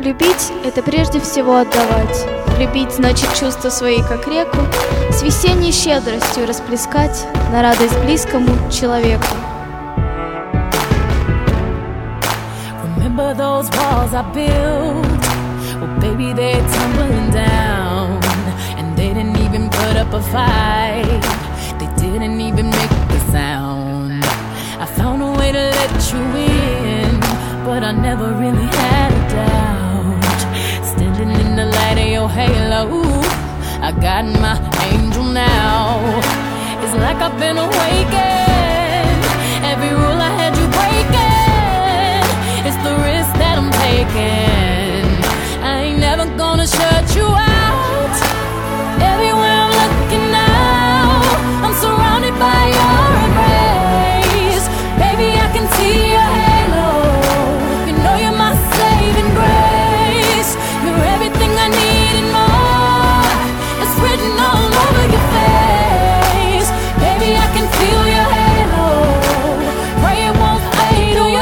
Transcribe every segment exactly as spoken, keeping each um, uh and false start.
Любить — это прежде всего отдавать. Любить значит чувства свои, как реку, с весенней щедростью расплескать на радость близкому человеку. Remember those walls I built? Well, baby, they're tumbling down, and they didn't even put up a fight. They didn't even make a sound. I found a way to let you in, but I never really had a doubt. Standing in the light of your halo, I got my angel now. It's like I've been awakened. Every rule I had you breaking, it's the risk that I'm taking. I ain't never gonna shut you out. Everywhere I'm looking now, I'm surrounded by your embrace. Baby, I can see your halo. You know you're my saving grace. You're everything I need and more. It's written all over your face. Baby, I can feel your halo. Pray it won't fade away.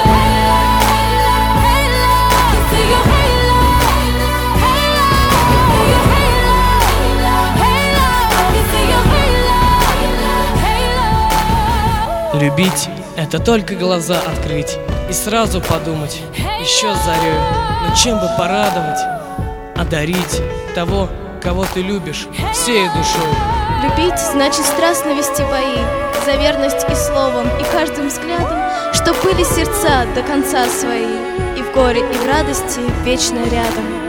Любить — это только глаза открыть и сразу подумать, еще с зарею, но чем бы порадовать, одарить того, кого ты любишь, всей душой. Любить значит страстно вести бои за верность и словом, и каждым взглядом, чтоб были сердца до конца свои, и в горе, и в радости вечно рядом.